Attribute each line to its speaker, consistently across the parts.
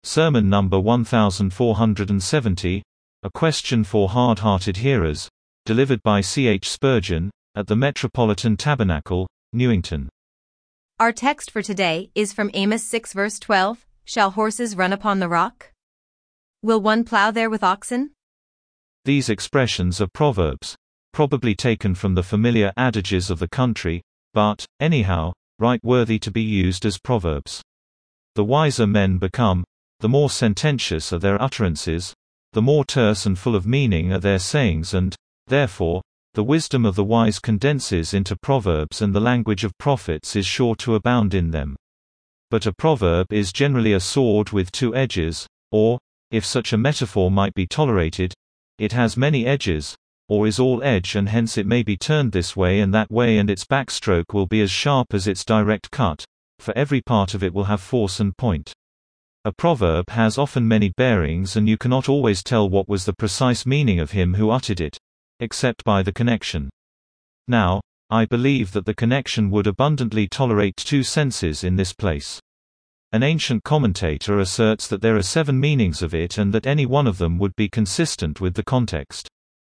Speaker 1: Sermon number 1470, A Question for Hard-Hearted Hearers, delivered by C. H. Spurgeon, at the Metropolitan Tabernacle, Newington.
Speaker 2: Our text for today is from Amos 6 verse 12, Shall horses run upon the rock? Will one plow there with oxen?
Speaker 1: These expressions are proverbs, probably taken from the familiar adages of the country, but, anyhow, right worthy to be used as proverbs. The wiser men become, the more sententious are their utterances, the more terse and full of meaning are their sayings and, therefore, the wisdom of the wise condenses into proverbs and the language of prophets is sure to abound in them. But a proverb is generally a sword with two edges, or, if such a metaphor might be tolerated, it has many edges, or is all edge and hence it may be turned this way and that way and its backstroke will be as sharp as its direct cut, for every part of it will have force and point. A proverb has often many bearings and you cannot always tell what was the precise meaning of him who uttered it, except by the connection. Now, I believe that the connection would abundantly tolerate two senses in this place. An ancient commentator asserts that there are 7 meanings of it and that any one of them would be consistent with the context.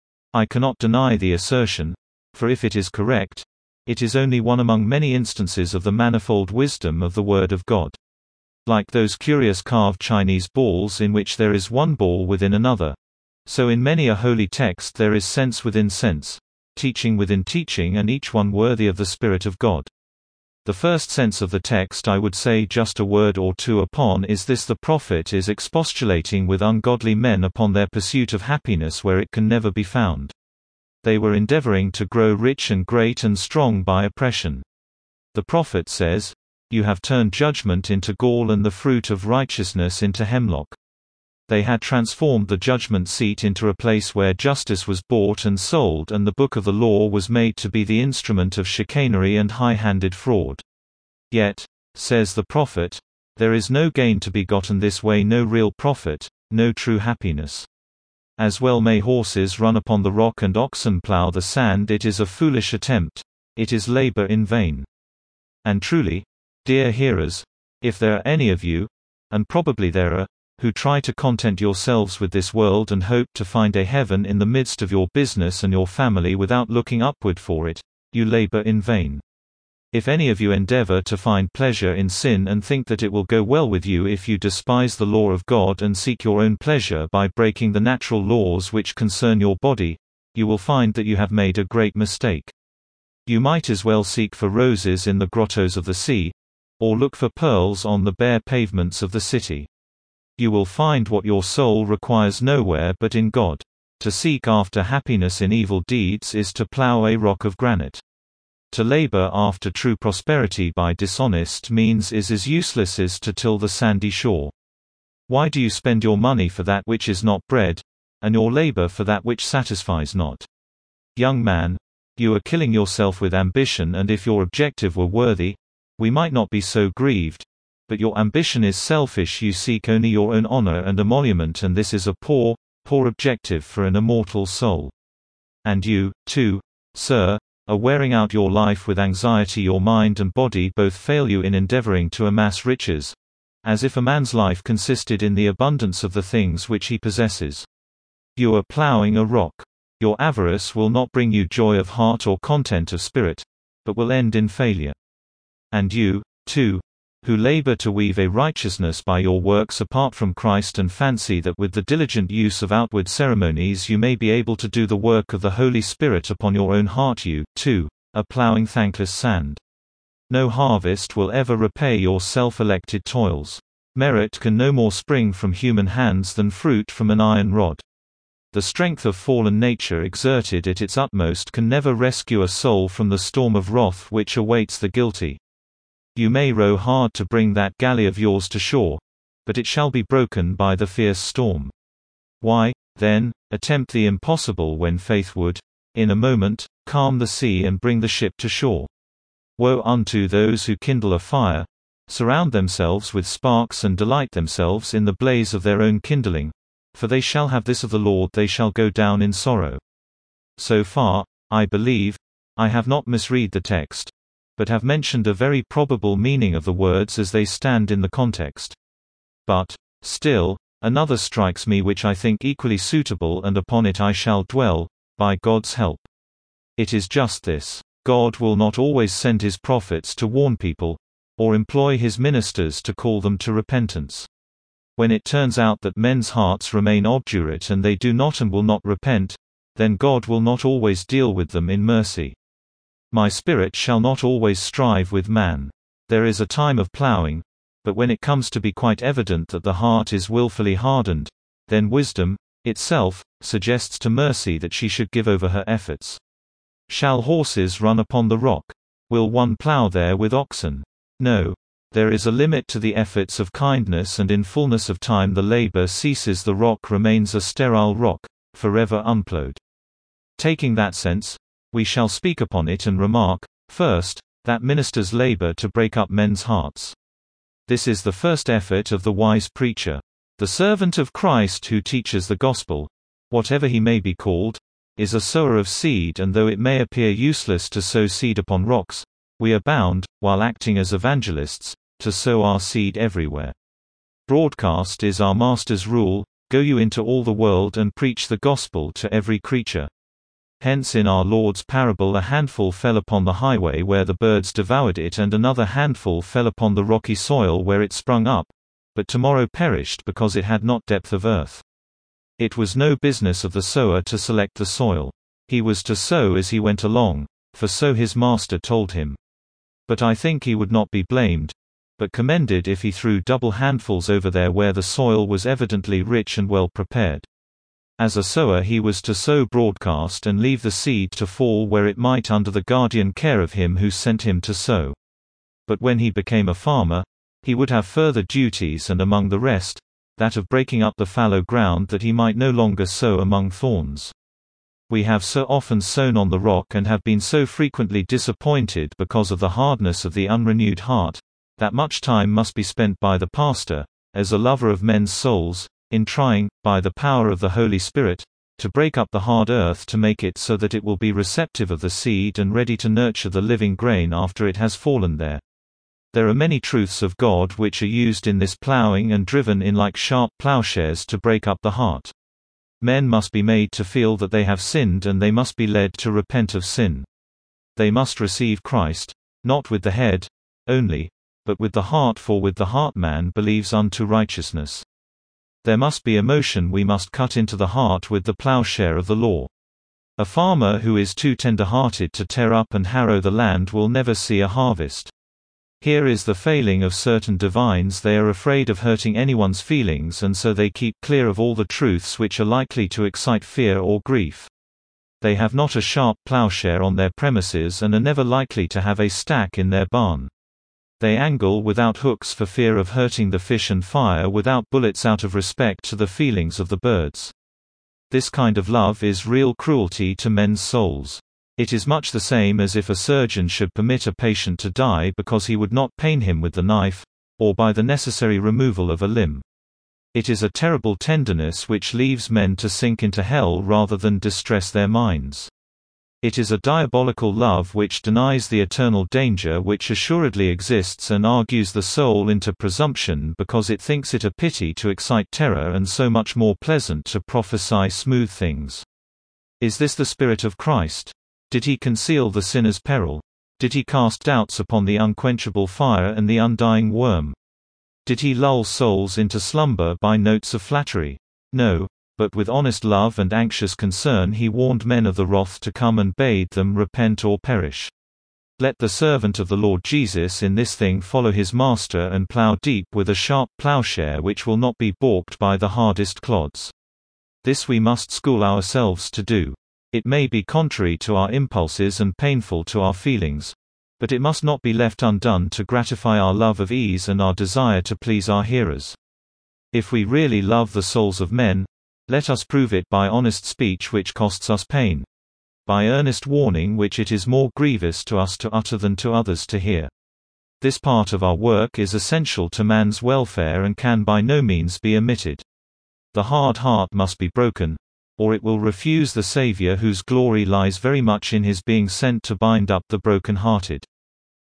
Speaker 1: I cannot deny the assertion, for if it is correct, it is only one among many instances of the manifold wisdom of the Word of God. Like those curious carved Chinese balls in which there is one ball within another, so in many a holy text there is sense within sense, teaching within teaching and each one worthy of the Spirit of God. The first sense of the text I would say just a word or two upon is this: the prophet is expostulating with ungodly men upon their pursuit of happiness where it can never be found. They were endeavoring to grow rich and great and strong by oppression. The prophet says, "You have turned judgment into gall and the fruit of righteousness into hemlock." They had transformed the judgment seat into a place where justice was bought and sold and the book of the law was made to be the instrument of chicanery and high-handed fraud. Yet, says the prophet, there is no gain to be gotten this way, no real profit, no true happiness. As well may horses run upon the rock and oxen plow the sand. It is a foolish attempt. It is labor in vain. And truly, dear hearers, if there are any of you, and probably there are, who try to content yourselves with this world and hope to find a heaven in the midst of your business and your family without looking upward for it, you labor in vain. If any of you endeavor to find pleasure in sin and think that it will go well with you if you despise the law of God and seek your own pleasure by breaking the natural laws which concern your body, you will find that you have made a great mistake. You might as well seek for roses in the grottos of the sea, or look for pearls on the bare pavements of the city. You will find what your soul requires nowhere but in God. To seek after happiness in evil deeds is to plow a rock of granite. To labor after true prosperity by dishonest means is as useless as to till the sandy shore. Why do you spend your money for that which is not bread, and your labor for that which satisfies not? Young man, you are killing yourself with ambition, and if your objective were worthy, we might not be so grieved. But your ambition is selfish. You seek only your own honor and emolument, and this is a poor, poor objective for an immortal soul. And you, too, sir, are wearing out your life with anxiety. Your mind and body both fail you in endeavoring to amass riches, as if a man's life consisted in the abundance of the things which he possesses. You are plowing a rock. Your avarice will not bring you joy of heart or content of spirit, but will end in failure. And you, too, who labor to weave a righteousness by your works apart from Christ and fancy that with the diligent use of outward ceremonies you may be able to do the work of the Holy Spirit upon your own heart, you, too, are plowing thankless sand. No harvest will ever repay your self-elected toils. Merit can no more spring from human hands than fruit from an iron rod. The strength of fallen nature exerted at its utmost can never rescue a soul from the storm of wrath which awaits the guilty. You may row hard to bring that galley of yours to shore, but it shall be broken by the fierce storm. Why, then, attempt the impossible when faith would, in a moment, calm the sea and bring the ship to shore? Woe unto those who kindle a fire, surround themselves with sparks and delight themselves in the blaze of their own kindling, for they shall have this of the Lord, they shall go down in sorrow. So far, I believe, I have not misread the text, but have mentioned a very probable meaning of the words as they stand in the context. But, Still, another strikes me which I think equally suitable, and upon it I shall dwell, by God's help. It is just this. God will not always send his prophets to warn people, or employ his ministers to call them to repentance. When it turns out that men's hearts remain obdurate and they do not and will not repent, then God will not always deal with them in mercy. My spirit shall not always strive with man. There is a time of plowing, but when it comes to be quite evident that the heart is willfully hardened, then wisdom, itself, suggests to mercy that she should give over her efforts. Shall horses run upon the rock? Will one plow there with oxen? No. There is a limit to the efforts of kindness, and in fullness of time the labor ceases. The rock remains a sterile rock, forever unplowed. Taking that sense, we shall speak upon it and remark, first, that ministers labor to break up men's hearts. This is the first effort of the wise preacher. The servant of Christ who teaches the gospel, whatever he may be called, is a sower of seed, and though it may appear useless to sow seed upon rocks, we are bound, while acting as evangelists, to sow our seed everywhere. Broadcast is our Master's rule: go you into all the world and preach the gospel to every creature. Hence in our Lord's parable a handful fell upon the highway where the birds devoured it, and another handful fell upon the rocky soil where it sprung up, but tomorrow perished because it had not depth of earth. It was no business of the sower to select the soil. He was to sow as he went along, for so his master told him. But I think he would not be blamed, but commended if he threw double handfuls over there where the soil was evidently rich and well prepared. As a sower he was to sow broadcast and leave the seed to fall where it might under the guardian care of him who sent him to sow. But when he became a farmer, he would have further duties, and among the rest, that of breaking up the fallow ground that he might no longer sow among thorns. We have so often sown on the rock and have been so frequently disappointed because of the hardness of the unrenewed heart, that much time must be spent by the pastor, as a lover of men's souls, in trying, by the power of the Holy Spirit, to break up the hard earth to make it so that it will be receptive of the seed and ready to nurture the living grain after it has fallen there. There are many truths of God which are used in this plowing and driven in like sharp plowshares to break up the heart. Men must be made to feel that they have sinned, and they must be led to repent of sin. They must receive Christ, not with the head only, but with the heart, for with the heart man believes unto righteousness. There must be emotion. We must cut into the heart with the plowshare of the law. A farmer who is too tender-hearted to tear up and harrow the land will never see a harvest. Here is the failing of certain divines: they are afraid of hurting anyone's feelings, and so they keep clear of all the truths which are likely to excite fear or grief. They have not a sharp plowshare on their premises, and are never likely to have a stack in their barn. They angle without hooks for fear of hurting the fish, and fire without bullets out of respect to the feelings of the birds. This kind of love is real cruelty to men's souls. It is much the same as if a surgeon should permit a patient to die because he would not pain him with the knife, or by the necessary removal of a limb. It is a terrible tenderness which leaves men to sink into hell rather than distress their minds. It is a diabolical love which denies the eternal danger which assuredly exists, and argues the soul into presumption because it thinks it a pity to excite terror and so much more pleasant to prophesy smooth things. Is this the Spirit of Christ? Did he conceal the sinner's peril? Did he cast doubts upon the unquenchable fire and the undying worm? Did he lull souls into slumber by notes of flattery? No, but with honest love and anxious concern he warned men of the wrath to come and bade them repent or perish. Let the servant of the Lord Jesus in this thing follow his master and plow deep with a sharp plowshare which will not be balked by the hardest clods. This we must school ourselves to do. It may be contrary to our impulses and painful to our feelings, but it must not be left undone to gratify our love of ease and our desire to please our hearers. If we really love the souls of men, let us prove it by honest speech which costs us pain, by earnest warning which it is more grievous to us to utter than to others to hear. This part of our work is essential to man's welfare and can by no means be omitted. The hard heart must be broken, or it will refuse the Savior whose glory lies very much in his being sent to bind up the broken-hearted.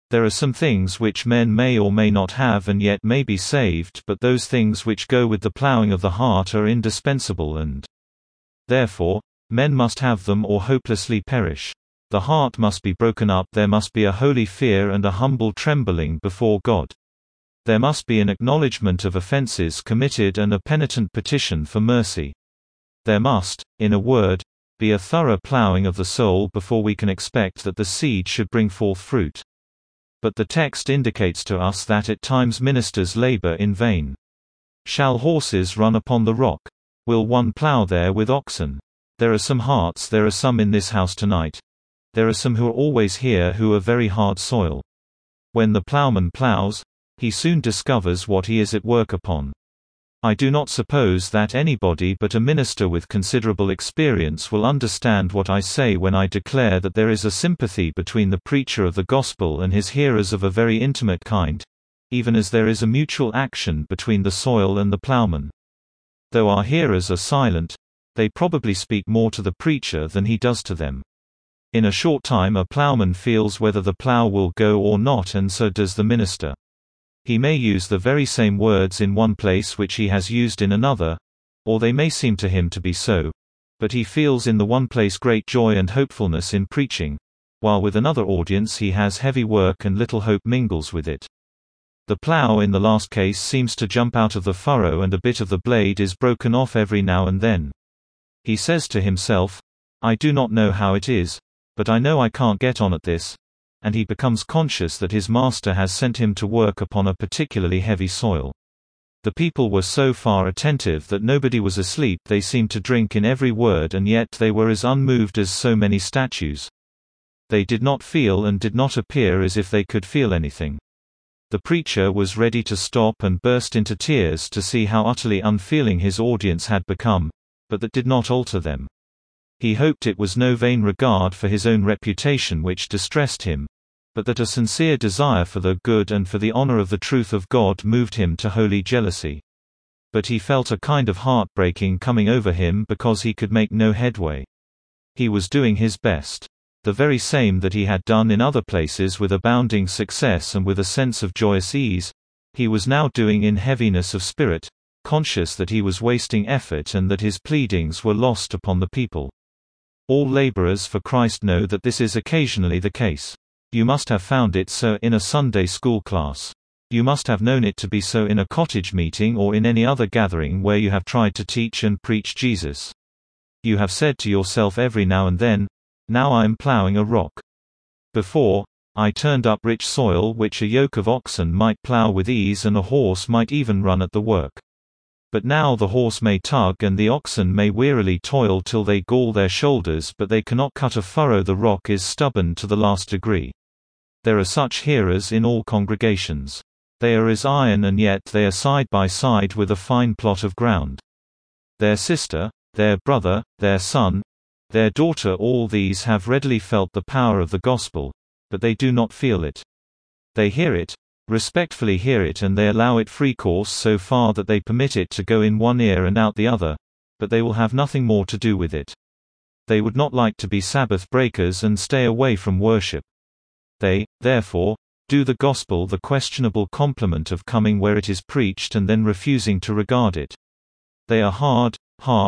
Speaker 1: There are some things which men may or may not have and yet may be saved, but those things which go with the plowing of the heart are indispensable and therefore, men must have them or hopelessly perish. The heart must be broken up, there must be a holy fear and a humble trembling before God. There must be an acknowledgement of offenses committed and a penitent petition for mercy. There must, in a word, be a thorough plowing of the soul before we can expect that the seed should bring forth fruit. But the text indicates to us that at times ministers labor in vain. Shall horses run upon the rock? Will one plow there with oxen? There are some hearts, there are some in this house tonight. There are some who are always here who are very hard soil. When the plowman plows, he soon discovers what he is at work upon. I do not suppose that anybody but a minister with considerable experience will understand what I say when I declare that there is a sympathy between the preacher of the gospel and his hearers of a very intimate kind, even as there is a mutual action between the soil and the plowman. Though our hearers are silent, they probably speak more to the preacher than he does to them. In a short time a plowman feels whether the plow will go or not, and so does the minister. He may use the very same words in one place which he has used in another, or they may seem to him to be so, but he feels in the one place great joy and hopefulness in preaching, while with another audience he has heavy work and little hope mingles with it. The plow in the last case seems to jump out of the furrow and a bit of the blade is broken off every now and then. He says to himself, "I do not know how it is, but I know I can't get on at this," and he becomes conscious that his master has sent him to work upon a particularly heavy soil. The people were so far attentive that nobody was asleep, they seemed to drink in every word, and yet they were as unmoved as so many statues. They did not feel and did not appear as if they could feel anything. The preacher was ready to stop and burst into tears to see how utterly unfeeling his audience had become, but that did not alter them. He hoped it was no vain regard for his own reputation which distressed him, but that a sincere desire for the good and for the honor of the truth of God moved him to holy jealousy. But he felt a kind of heartbreaking coming over him because he could make no headway. He was doing his best. The very same that he had done in other places with abounding success and with a sense of joyous ease, he was now doing in heaviness of spirit, conscious that he was wasting effort and that his pleadings were lost upon the people. All laborers for Christ know that this is occasionally the case. You must have found it so in a Sunday school class. You must have known it to be so in a cottage meeting or in any other gathering where you have tried to teach and preach Jesus. You have said to yourself every now and then, "Now I am plowing a rock. Before, I turned up rich soil which a yoke of oxen might plow with ease and a horse might even run at the work. But now the horse may tug and the oxen may wearily toil till they gall their shoulders, but they cannot cut a furrow. The rock is stubborn to the last degree." There are such hearers in all congregations. They are as iron, and yet they are side by side with a fine plot of ground. Their sister, their brother, their son, their daughter, all these have readily felt the power of the gospel, but they do not feel it. They hear it, respectfully hear it, and they allow it free course so far that they permit it to go in one ear and out the other, but they will have nothing more to do with it. They would not like to be Sabbath breakers and stay away from worship. They, therefore, do the gospel the questionable compliment of coming where it is preached and then refusing to regard it. They are hard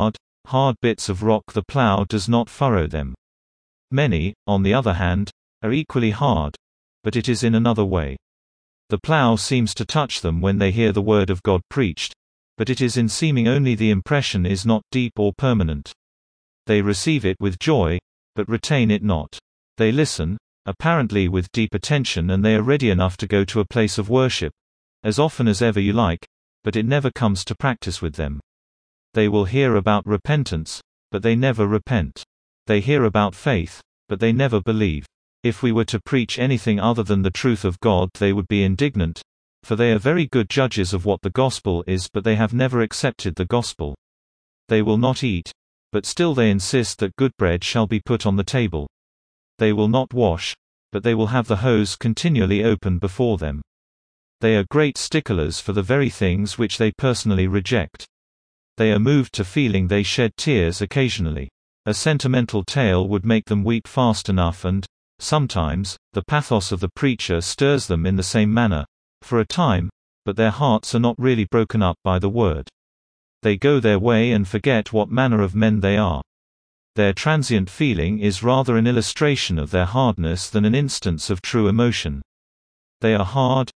Speaker 1: bits of rock. The plow does not furrow them. Many, on the other hand, are equally hard, but it is in another way. The plow seems to touch them when they hear the word of God preached, but it is in seeming only. The impression is not deep or permanent. They receive it with joy, but retain it not. They listen, apparently with deep attention, and they are ready enough to go to a place of worship, as often as ever you like, but it never comes to practice with them. They will hear about repentance, but they never repent. They hear about faith, but they never believe. If we were to preach anything other than the truth of God, they would be indignant, for they are very good judges of what the gospel is, but they have never accepted the gospel. They will not eat, but still they insist that good bread shall be put on the table. They will not wash, but they will have the hose continually open before them. They are great sticklers for the very things which they personally reject. They are moved to feeling, they shed tears occasionally. A sentimental tale would make them weep fast enough, and, Sometimes, the pathos of the preacher stirs them in the same manner, for a time, but their hearts are not really broken up by the word. They go their way and forget what manner of men they are. Their transient feeling is rather an illustration of their hardness than an instance of true emotion. They are hard,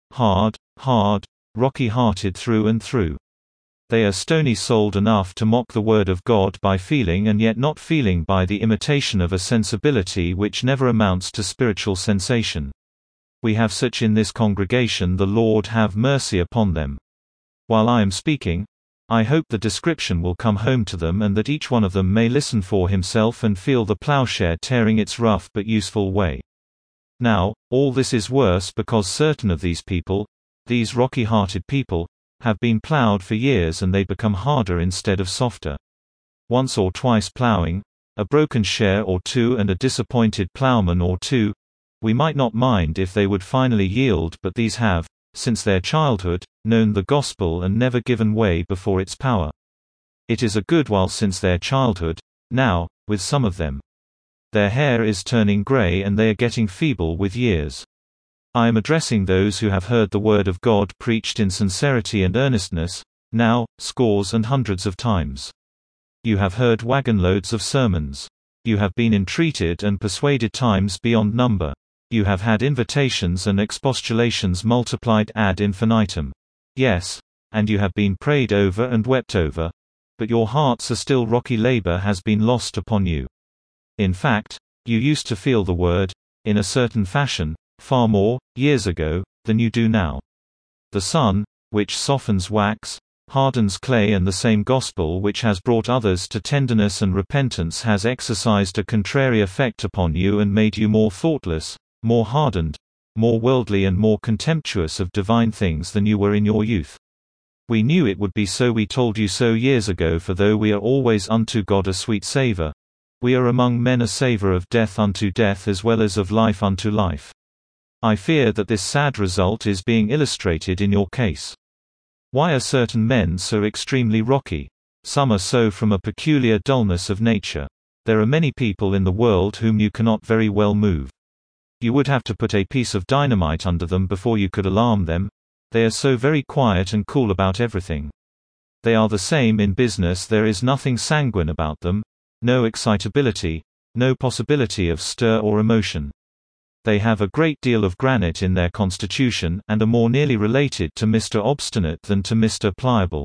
Speaker 1: rocky-hearted through and through. They are stony-souled enough to mock the word of God by feeling and yet not feeling by the imitation of a sensibility which never amounts to spiritual sensation. We have such in this congregation. The Lord have mercy upon them. While I am speaking, I hope the description will come home to them and that each one of them may listen for himself and feel the plowshare tearing its rough but useful way. Now, all this is worse because certain of these people, these rocky-hearted people, have been plowed for years and they become harder instead of softer. Once or twice plowing, a broken share or two and a disappointed plowman or two, we might not mind if they would finally yield, but these have, since their childhood, known the gospel and never given way before its power. It is a good while since their childhood, now, with some of them. Their hair is turning gray and they are getting feeble with years. I am addressing those who have heard the word of God preached in sincerity and earnestness, now, scores and hundreds of times. You have heard wagon-loads of sermons. You have been entreated and persuaded times beyond number. You have had invitations and expostulations multiplied ad infinitum. Yes, and you have been prayed over and wept over, but your hearts are still rocky. Labor has been lost upon you. In fact, you used to feel the word, in a certain fashion, far more, years ago, than you do now. The sun, which softens wax, hardens clay, and the same gospel which has brought others to tenderness and repentance has exercised a contrary effect upon you and made you more thoughtless, more hardened, more worldly and more contemptuous of divine things than you were in your youth. We knew it would be so. We told you so years ago. For though we are always unto God a sweet savor, we are among men a savor of death unto death as well as of life unto life. I fear that this sad result is being illustrated in your case. Why are certain men so extremely rocky? Some are so from a peculiar dullness of nature. There are many people in the world whom you cannot very well move. You would have to put a piece of dynamite under them before you could alarm them. They are so very quiet and cool about everything. They are the same in business. There is nothing sanguine about them, no excitability, no possibility of stir or emotion. They have a great deal of granite in their constitution, and are more nearly related to Mr. Obstinate than to Mr. Pliable.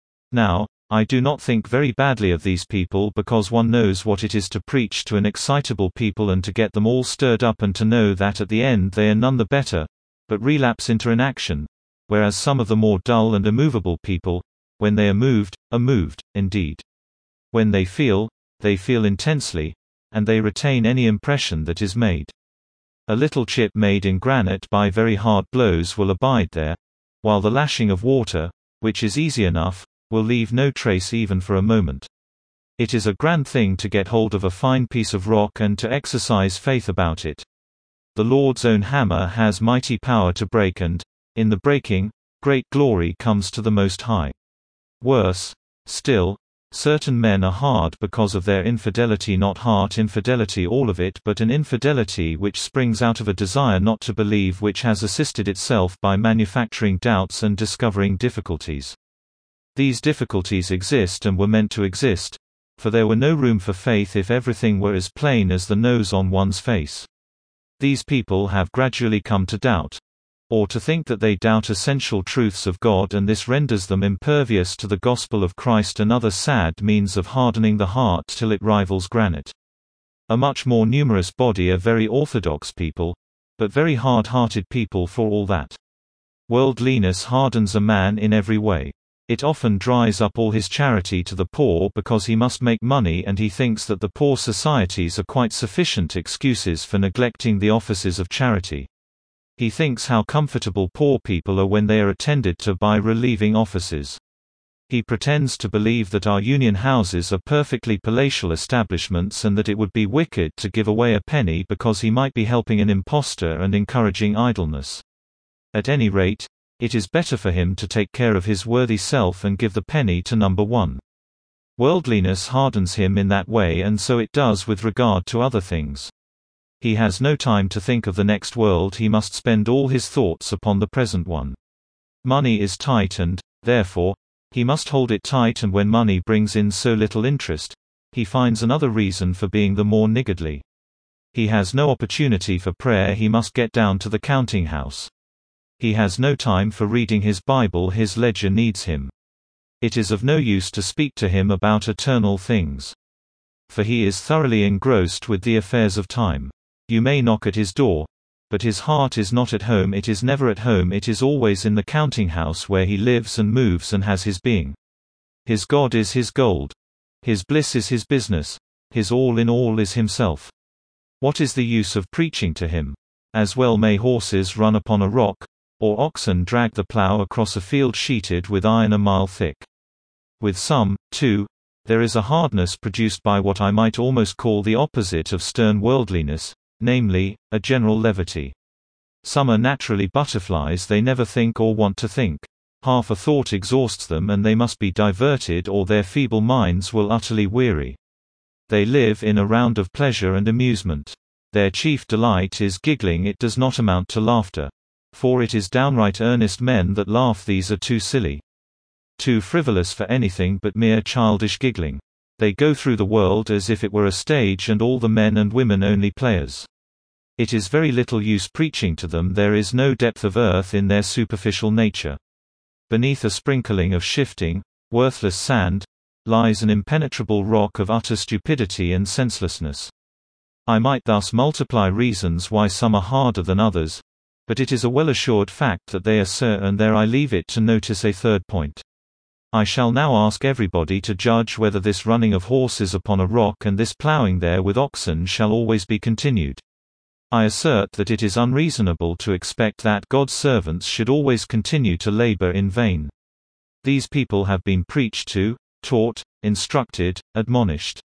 Speaker 1: Now, I do not think very badly of these people, because one knows what it is to preach to an excitable people and to get them all stirred up and to know that at the end they are none the better, but relapse into inaction, whereas some of the more dull and immovable people, when they are moved indeed. When they feel intensely, and they retain any impression that is made. A little chip made in granite by very hard blows will abide there, while the lashing of water, which is easy enough, will leave no trace even for a moment. It is a grand thing to get hold of a fine piece of rock and to exercise faith about it. The Lord's own hammer has mighty power to break, and, in the breaking, great glory comes to the Most High. Worse still, certain men are hard because of their infidelity, not heart infidelity all of it, but an infidelity which springs out of a desire not to believe, which has assisted itself by manufacturing doubts and discovering difficulties. These difficulties exist and were meant to exist, for there were no room for faith if everything were as plain as the nose on one's face. These people have gradually come to doubt, or to think that they doubt essential truths of God, and this renders them impervious to the gospel of Christ, another sad means of hardening the heart till it rivals granite. A much more numerous body are very orthodox people, but very hard-hearted people for all that. Worldliness hardens a man in every way. It often dries up all his charity to the poor because he must make money, and he thinks that the poor societies are quite sufficient excuses for neglecting the offices of charity. He thinks how comfortable poor people are when they are attended to by relieving offices. He pretends to believe that our union houses are perfectly palatial establishments and that it would be wicked to give away a penny because he might be helping an impostor and encouraging idleness. At any rate, it is better for him to take care of his worthy self and give the penny to number one. Worldliness hardens him in that way, and so it does with regard to other things. He has no time to think of the next world, he must spend all his thoughts upon the present one. Money is tight and, therefore, he must hold it tight, and when money brings in so little interest, he finds another reason for being the more niggardly. He has no opportunity for prayer, he must get down to the counting house. He has no time for reading his Bible, his ledger needs him. It is of no use to speak to him about eternal things, for he is thoroughly engrossed with the affairs of time. You may knock at his door, but his heart is not at home, it is never at home, it is always in the counting house where he lives and moves and has his being. His God is his gold. His bliss is his business. His all in all is himself. What is the use of preaching to him? As well may horses run upon a rock, or oxen drag the plough across a field sheeted with iron a mile thick. With some, too, there is a hardness produced by what I might almost call the opposite of stern worldliness, namely, a general levity. Some are naturally butterflies, they never think or want to think. Half a thought exhausts them and they must be diverted, or their feeble minds will utterly weary. They live in a round of pleasure and amusement. Their chief delight is giggling, it does not amount to laughter. For it is downright earnest men that laugh, these are too silly, too frivolous for anything but mere childish giggling. They go through the world as if it were a stage and all the men and women only players. It is very little use preaching to them, there is no depth of earth in their superficial nature. Beneath a sprinkling of shifting, worthless sand, lies an impenetrable rock of utter stupidity and senselessness. I might thus multiply reasons why some are harder than others, but it is a well-assured fact that they are so, and there I leave it to notice a third point. I shall now ask everybody to judge whether this running of horses upon a rock and this ploughing there with oxen shall always be continued. I assert that it is unreasonable to expect that God's servants should always continue to labor in vain. These people have been preached to, taught, instructed, admonished,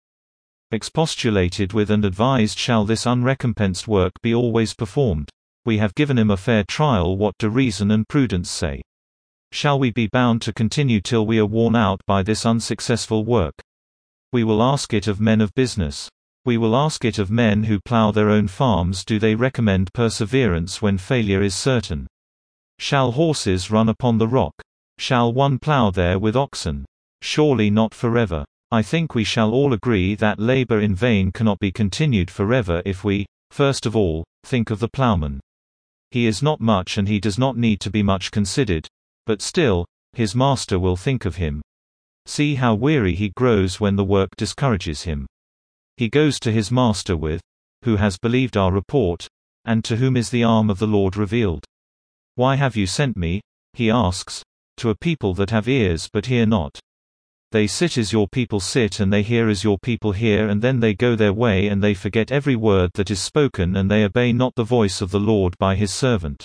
Speaker 1: expostulated with and advised. Shall this unrecompensed work be always performed? We have given him a fair trial, what do reason and prudence say? Shall we be bound to continue till we are worn out by this unsuccessful work? We will ask it of men of business. We will ask it of men who plough their own farms. Do they recommend perseverance when failure is certain? Shall horses run upon the rock? Shall one plough there with oxen? Surely not forever. I think we shall all agree that labor in vain cannot be continued forever if we, first of all, think of the ploughman. He is not much and he does not need to be much considered, but still, his master will think of him. See how weary he grows when the work discourages him. He goes to his master with, "Who has believed our report, and to whom is the arm of the Lord revealed? Why have you sent me?" he asks, "to a people that have ears but hear not. They sit as your people sit and they hear as your people hear, and then they go their way and they forget every word that is spoken, and they obey not the voice of the Lord by his servant."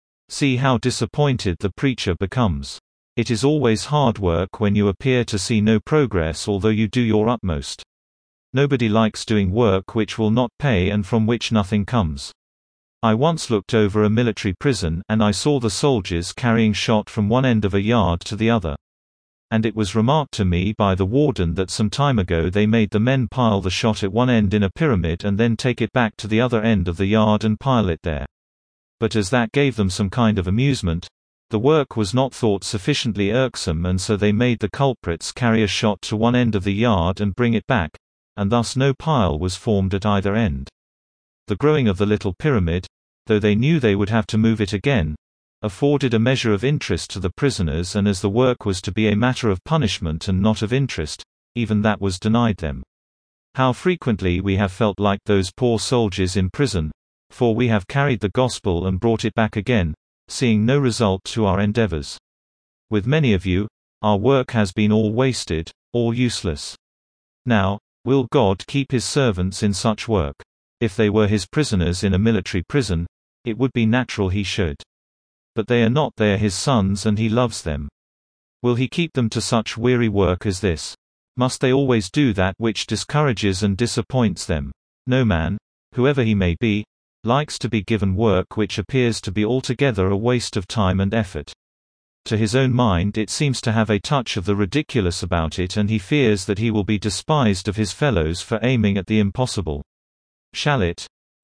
Speaker 1: See how disappointed the preacher becomes. It is always hard work when you appear to see no progress although you do your utmost. Nobody likes doing work which will not pay and from which nothing comes. I once looked over a military prison, and I saw the soldiers carrying shot from one end of a yard to the other. And it was remarked to me by the warden that some time ago they made the men pile the shot at one end in a pyramid and then take it back to the other end of the yard and pile it there. But as that gave them some kind of amusement, the work was not thought sufficiently irksome, and so they made the culprits carry a shot to one end of the yard and bring it back, and thus no pile was formed at either end. The growing of the little pyramid, though they knew they would have to move it again, afforded a measure of interest to the prisoners, and as the work was to be a matter of punishment and not of interest, even that was denied them. How frequently we have felt like those poor soldiers in prison, for we have carried the gospel and brought it back again, seeing no result to our endeavors. With many of you, our work has been all wasted, all useless. Now, will God keep his servants in such work? If they were his prisoners in a military prison, it would be natural he should. But they are not, they are his sons and he loves them. Will he keep them to such weary work as this? Must they always do that which discourages and disappoints them? No man, whoever he may be, likes to be given work which appears to be altogether a waste of time and effort. To his own mind it seems to have a touch of the ridiculous about it, and he fears that he will be despised of his fellows for aiming at the impossible. Shall it,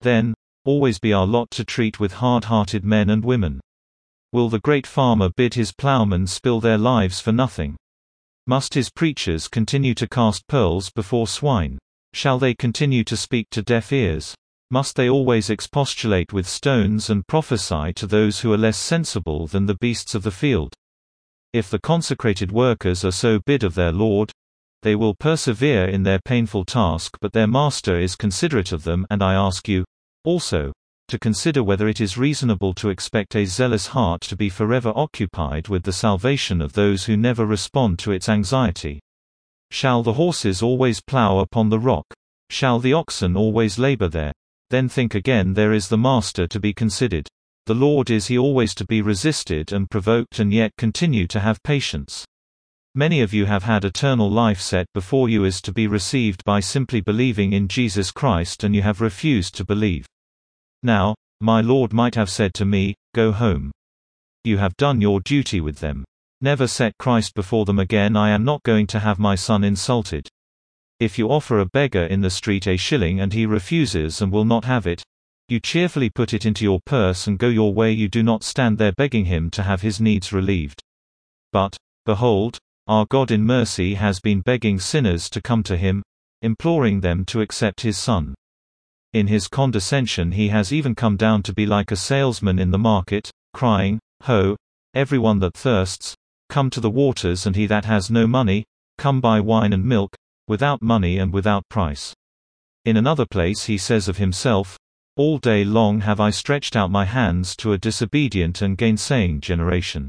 Speaker 1: then, always be our lot to treat with hard-hearted men and women? Will the great farmer bid his plowmen spill their lives for nothing? Must his preachers continue to cast pearls before swine? Shall they continue to speak to deaf ears? Must they always expostulate with stones and prophesy to those who are less sensible than the beasts of the field? If the consecrated workers are so bid of their Lord, they will persevere in their painful task, but their Master is considerate of them, and I ask you, also, to consider whether it is reasonable to expect a zealous heart to be forever occupied with the salvation of those who never respond to its anxiety. Shall the horses always plow upon the rock? Shall the oxen always labor there? Then think again, there is the Master to be considered. The Lord, is he always to be resisted and provoked and yet continue to have patience? Many of you have had eternal life set before you as to be received by simply believing in Jesus Christ, and you have refused to believe. Now, my Lord might have said to me, "Go home. You have done your duty with them. Never set Christ before them again. I am not going to have my son insulted." If you offer a beggar in the street a shilling and he refuses and will not have it, you cheerfully put it into your purse and go your way. You do not stand there begging him to have his needs relieved. But, behold, our God in mercy has been begging sinners to come to him, imploring them to accept his Son. In his condescension he has even come down to be like a salesman in the market, crying, "Ho, everyone that thirsts, come to the waters, and he that has no money, come buy wine and milk, without money and without price." In another place he says of himself, "All day long have I stretched out my hands to a disobedient and gainsaying generation."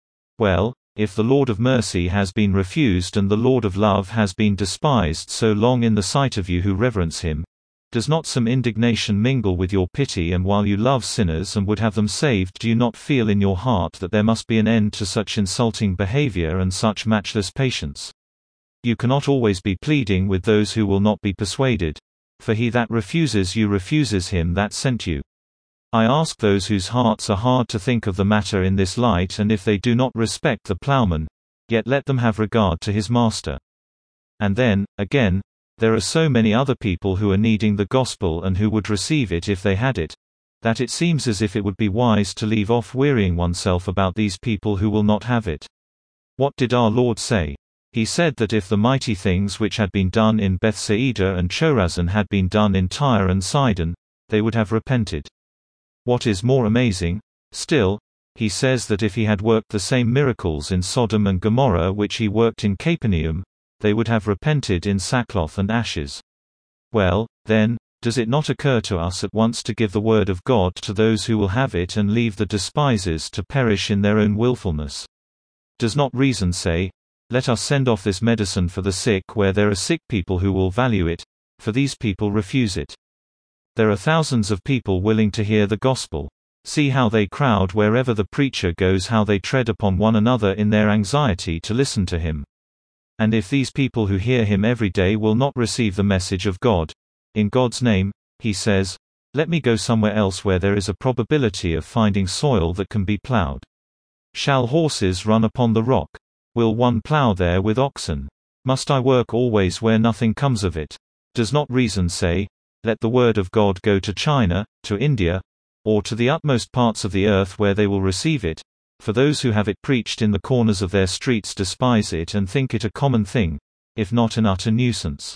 Speaker 1: Well, if the Lord of mercy has been refused and the Lord of love has been despised so long in the sight of you who reverence him, does not some indignation mingle with your pity? And while you love sinners and would have them saved, do you not feel in your heart that there must be an end to such insulting behavior and such matchless patience? You cannot always be pleading with those who will not be persuaded, for he that refuses you refuses him that sent you. I ask those whose hearts are hard to think of the matter in this light, and if they do not respect the plowman, yet let them have regard to his Master. And then, again, there are so many other people who are needing the gospel and who would receive it if they had it, that it seems as if it would be wise to leave off wearying oneself about these people who will not have it. What did our Lord say? He said that if the mighty things which had been done in Bethsaida and Chorazin had been done in Tyre and Sidon, they would have repented. What is more amazing, still, he says that if he had worked the same miracles in Sodom and Gomorrah which he worked in Capernaum, they would have repented in sackcloth and ashes. Well, then, does it not occur to us at once to give the word of God to those who will have it and leave the despisers to perish in their own willfulness? Does not reason say, "Let us send off this medicine for the sick where there are sick people who will value it, for these people refuse it"? There are thousands of people willing to hear the gospel. See how they crowd wherever the preacher goes, how they tread upon one another in their anxiety to listen to him. And if these people who hear him every day will not receive the message of God, in God's name, he says, "Let me go somewhere else where there is a probability of finding soil that can be plowed." Shall horses run upon the rock? Will one plow there with oxen? Must I work always where nothing comes of it? Does not reason say, "Let the word of God go to China, to India, or to the utmost parts of the earth where they will receive it, for those who have it preached in the corners of their streets despise it and think it a common thing, if not an utter nuisance"?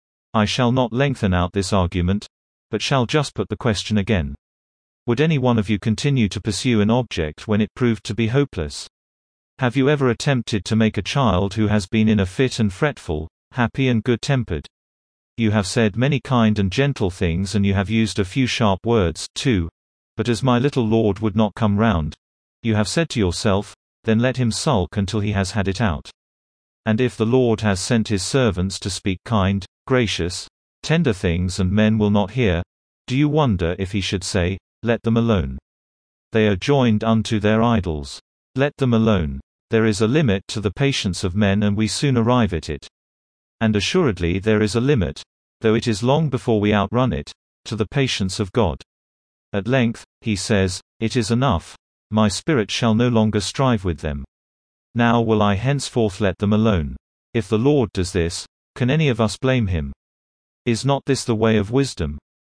Speaker 1: I shall not lengthen out this argument, but shall just put the question again. Would any one of you continue to pursue an object when it proved to be hopeless? Have you ever attempted to make a child who has been in a fit and fretful, happy and good-tempered? You have said many kind and gentle things, and you have used a few sharp words, too, but as my little Lord would not come round, you have said to yourself, "Then let him sulk until he has had it out." And if the Lord has sent his servants to speak kind, gracious, tender things and men will not hear, do you wonder if he should say, "Let them alone"? They are joined unto their idols. Let them alone. There is a limit to the patience of men, and we soon arrive at it. And assuredly there is a limit, though it is long before we outrun it, to the patience of God. At length, he says, "It is enough. My spirit shall no longer strive with them. Now will I henceforth let them alone." If the Lord does this, can any of us blame him? Is not this the way of wisdom?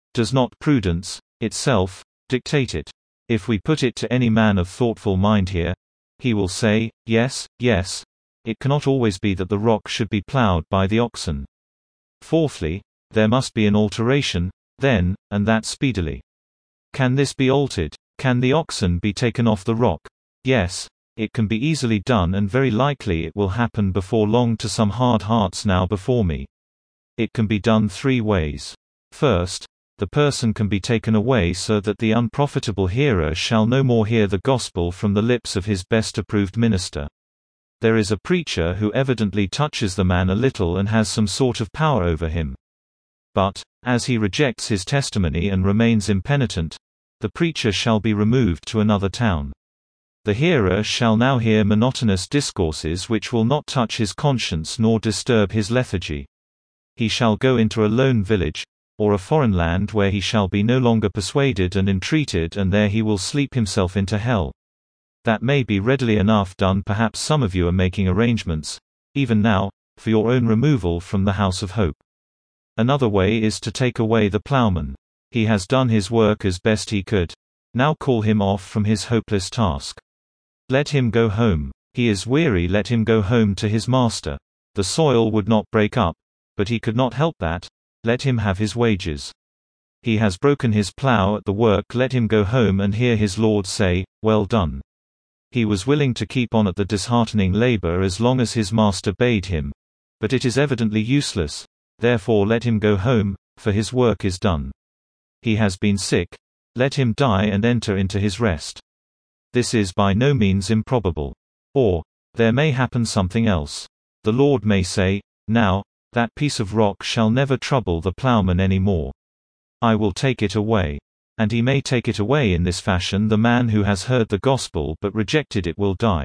Speaker 1: Does not prudence, itself, dictate it? If we put it to any man of thoughtful mind here, he will say, yes, yes. It cannot always be that the rock should be plowed by the oxen. Fourthly, there must be an alteration, then, and that speedily. Can this be altered? Can the oxen be taken off the rock? Yes, it can be easily done, and very likely it will happen before long to some hard hearts now before me. It can be done three ways. First, the person can be taken away so that the unprofitable hearer shall no more hear the gospel from the lips of his best approved minister. There is a preacher who evidently touches the man a little and has some sort of power over him. But, as he rejects his testimony and remains impenitent, the preacher shall be removed to another town. The hearer shall now hear monotonous discourses which will not touch his conscience nor disturb his lethargy. He shall go into a lone village, or a foreign land where he shall be no longer persuaded and entreated, and there he will sleep himself into hell. That may be readily enough done. Perhaps some of you are making arrangements, even now, for your own removal from the house of hope. Another way is to take away the plowman. He has done his work as best he could. Now call him off from his hopeless task. Let him go home. He is weary, let him go home to his master. The soil would not break up, but he could not help that. Let him have his wages. He has broken his plow at the work, let him go home and hear his Lord say, well done. He was willing to keep on at the disheartening labor as long as his master bade him. But it is evidently useless, therefore let him go home, for his work is done. He has been sick, let him die and enter into his rest. This is by no means improbable. Or, there may happen something else. The Lord may say, now, that piece of rock shall never trouble the plowman any more. I will take it away. And he may take it away in this fashion. The man who has heard the gospel but rejected it will die.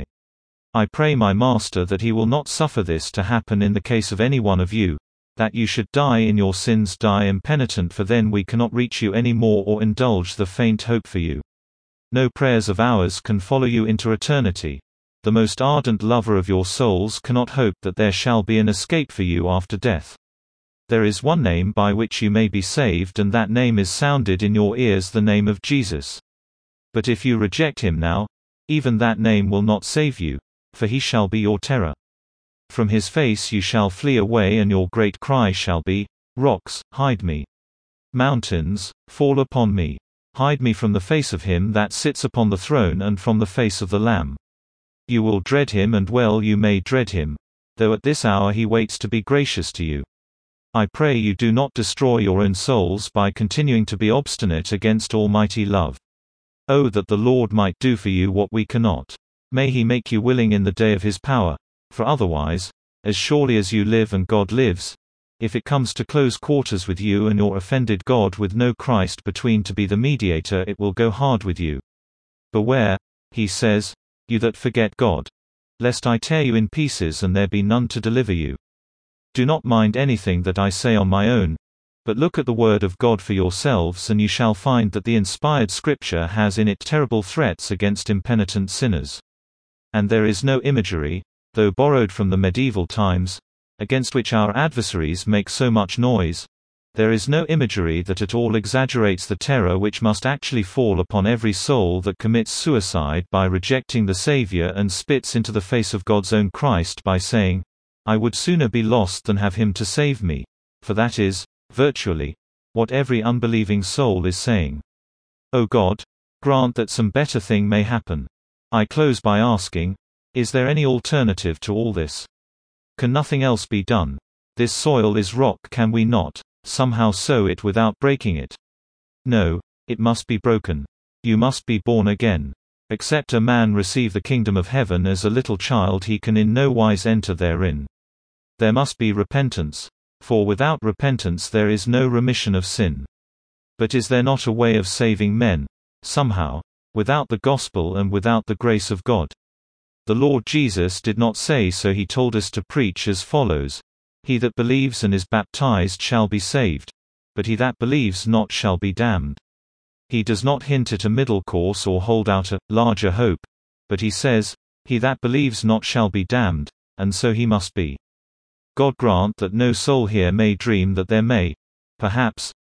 Speaker 1: I pray my master that he will not suffer this to happen in the case of any one of you, that you should die in your sins, die impenitent, for then we cannot reach you any more or indulge the faint hope for you. No prayers of ours can follow you into eternity. The most ardent lover of your souls cannot hope that there shall be an escape for you after death. There is one name by which you may be saved, and that name is sounded in your ears, the name of Jesus. But if you reject him now, even that name will not save you, for he shall be your terror. From his face you shall flee away, and your great cry shall be, rocks, hide me. Mountains, fall upon me. Hide me from the face of him that sits upon the throne and from the face of the Lamb. You will dread him, and well you may dread him, though at this hour he waits to be gracious to you. I pray you do not destroy your own souls by continuing to be obstinate against almighty love. Oh, that the Lord might do for you what we cannot. May he make you willing in the day of his power, for otherwise, as surely as you live and God lives, if it comes to close quarters with you and your offended God with no Christ between to be the mediator, it will go hard with you. Beware, he says, you that forget God, lest I tear you in pieces and there be none to deliver you. Do not mind anything that I say on my own, but look at the word of God for yourselves, and you shall find that the inspired Scripture has in it terrible threats against impenitent sinners. And there is no imagery, though borrowed from the medieval times, against which our adversaries make so much noise. There is no imagery that at all exaggerates the terror which must actually fall upon every soul that commits suicide by rejecting the Savior and spits into the face of God's own Christ by saying, I would sooner be lost than have him to save me. For that is, virtually, what every unbelieving soul is saying. O God, grant that some better thing may happen. I close by asking, is there any alternative to all this? Can nothing else be done? This soil is rock, can we not somehow sow it without breaking it? No, it must be broken. You must be born again. Except a man receive the kingdom of heaven as a little child, he can in no wise enter therein. There must be repentance, for without repentance there is no remission of sin. But is there not a way of saving men, somehow, without the gospel and without the grace of God? The Lord Jesus did not say so. He told us to preach as follows: He that believes and is baptized shall be saved, but he that believes not shall be damned. He does not hint at a middle course or hold out a larger hope, but he says, he that believes not shall be damned, and so he must be. God grant that no soul here may dream that there may, perhaps,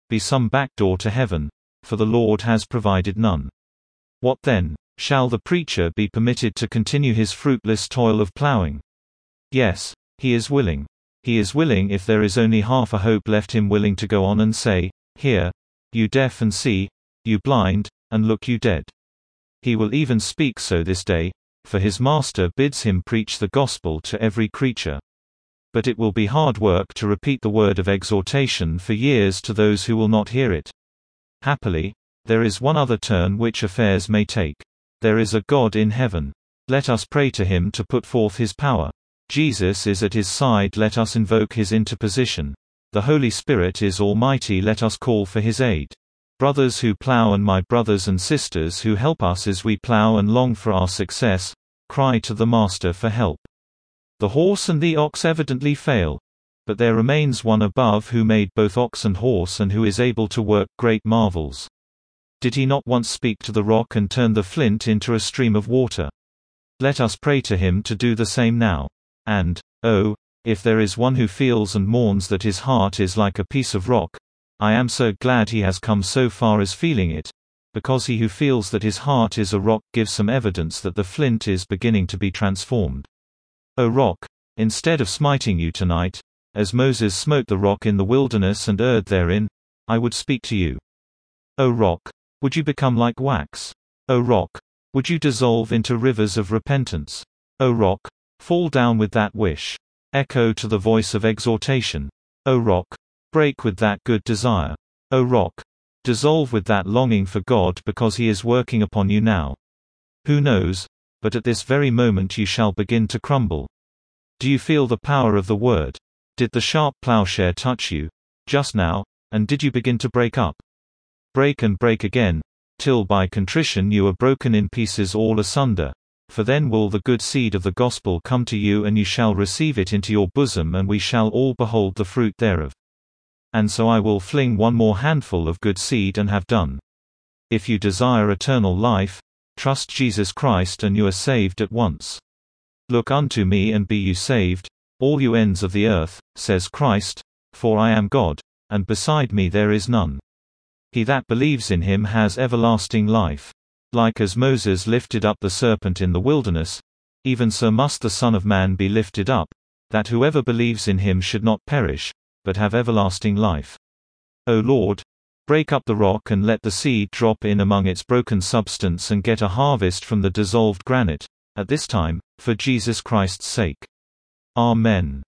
Speaker 1: be some back door to heaven, for the Lord has provided none. What then? Shall the preacher be permitted to continue his fruitless toil of plowing? Yes, he is willing. He is willing if there is only half a hope left him, willing to go on and say, "Hear, you deaf, and see, you blind, and look, you dead." He will even speak so this day, for his master bids him preach the gospel to every creature. But it will be hard work to repeat the word of exhortation for years to those who will not hear it. Happily, there is one other turn which affairs may take. There is a God in heaven. Let us pray to him to put forth his power. Jesus is at his side, let us invoke his interposition. The Holy Spirit is almighty, let us call for his aid. Brothers who plow and my brothers and sisters who help us as we plow and long for our success, cry to the Master for help. The horse and the ox evidently fail. But there remains one above who made both ox and horse and who is able to work great marvels. Did he not once speak to the rock and turn the flint into a stream of water? Let us pray to him to do the same now. And, oh, if there is one who feels and mourns that his heart is like a piece of rock, I am so glad he has come so far as feeling it, because he who feels that his heart is a rock gives some evidence that the flint is beginning to be transformed. O rock, instead of smiting you tonight, as Moses smote the rock in the wilderness and erred therein, I would speak to you. O rock, would you become like wax? O rock, would you dissolve into rivers of repentance? O rock, fall down with that wish. Echo to the voice of exhortation. O rock, break with that good desire. O rock, dissolve with that longing for God because he is working upon you now. Who knows, but at this very moment you shall begin to crumble. Do you feel the power of the word? Did the sharp plowshare touch you, just now, and did you begin to break up? Break and break again, till by contrition you are broken in pieces all asunder. For then will the good seed of the gospel come to you, and you shall receive it into your bosom, and we shall all behold the fruit thereof. And so I will fling one more handful of good seed and have done. If you desire eternal life, trust Jesus Christ and you are saved at once. Look unto me and be you saved, all you ends of the earth, says Christ, for I am God, and beside me there is none. He that believes in him has everlasting life. Like as Moses lifted up the serpent in the wilderness, even so must the Son of Man be lifted up, that whoever believes in him should not perish, but have everlasting life. O Lord, break up the rock and let the seed drop in among its broken substance and get a harvest from the dissolved granite, at this time, for Jesus Christ's sake. Amen.